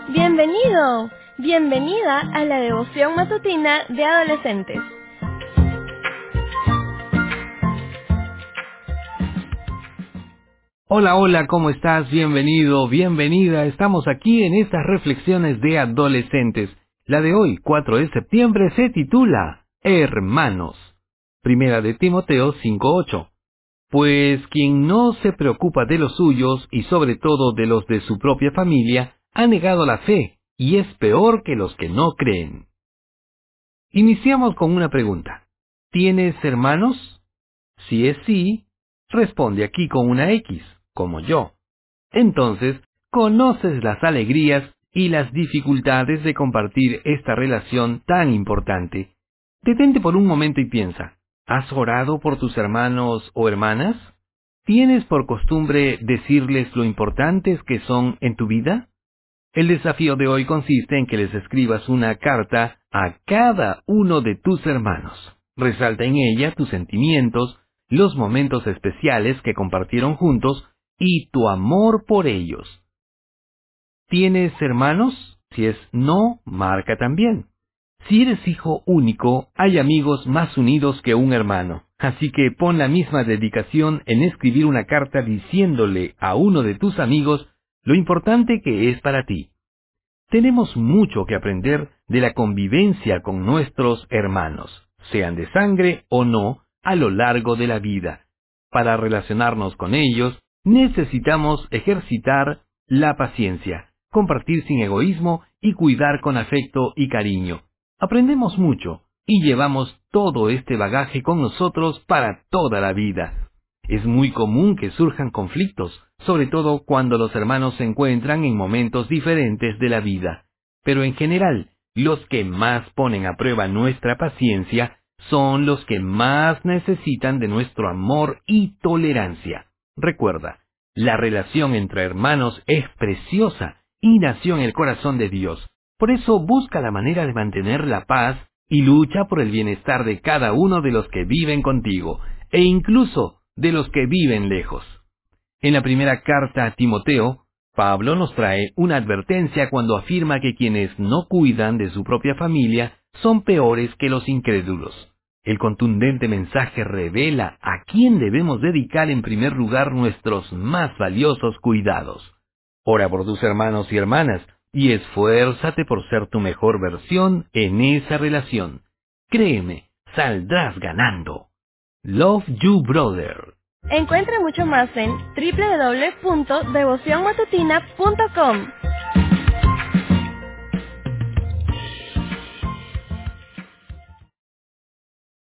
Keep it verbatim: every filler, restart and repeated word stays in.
Bienvenido, bienvenida a la devoción matutina de adolescentes. Hola, hola, ¿cómo estás? Bienvenido, bienvenida. Estamos aquí en estas reflexiones de adolescentes. La de hoy, cuatro de septiembre, se titula Hermanos. Primera de Timoteo cinco ocho. Pues quien no se preocupa de los suyos y sobre todo de los de su propia familia, ha negado la fe y es peor que los que no creen. Iniciamos con una pregunta. ¿Tienes hermanos? Si es sí, responde aquí con una X, como yo. Entonces, conoces las alegrías y las dificultades de compartir esta relación tan importante. Detente por un momento y piensa, ¿has orado por tus hermanos o hermanas? ¿Tienes por costumbre decirles lo importantes que son en tu vida? El desafío de hoy consiste en que les escribas una carta a cada uno de tus hermanos. Resalta en ella tus sentimientos, los momentos especiales que compartieron juntos y tu amor por ellos. ¿Tienes hermanos? Si es no, marca también. Si eres hijo único, hay amigos más unidos que un hermano. Así que pon la misma dedicación en escribir una carta diciéndole a uno de tus amigos lo importante que es para ti. Tenemos mucho que aprender de la convivencia con nuestros hermanos, sean de sangre o no, a lo largo de la vida. Para relacionarnos con ellos, necesitamos ejercitar la paciencia, compartir sin egoísmo y cuidar con afecto y cariño. Aprendemos mucho y llevamos todo este bagaje con nosotros para toda la vida. Es muy común que surjan conflictos, sobre todo cuando los hermanos se encuentran en momentos diferentes de la vida. Pero en general, los que más ponen a prueba nuestra paciencia son los que más necesitan de nuestro amor y tolerancia. Recuerda, la relación entre hermanos es preciosa y nació en el corazón de Dios. Por eso busca la manera de mantener la paz y lucha por el bienestar de cada uno de los que viven contigo, e incluso de los que viven lejos. En la primera carta a Timoteo, Pablo nos trae una advertencia cuando afirma que quienes no cuidan de su propia familia son peores que los incrédulos. El contundente mensaje revela a quién debemos dedicar en primer lugar nuestros más valiosos cuidados. Ora por tus hermanos y hermanas y esfuérzate por ser tu mejor versión en esa relación. Créeme, saldrás ganando. Love you, brother. Encuentra mucho más en doble u doble u doble u punto devoción matutina punto com.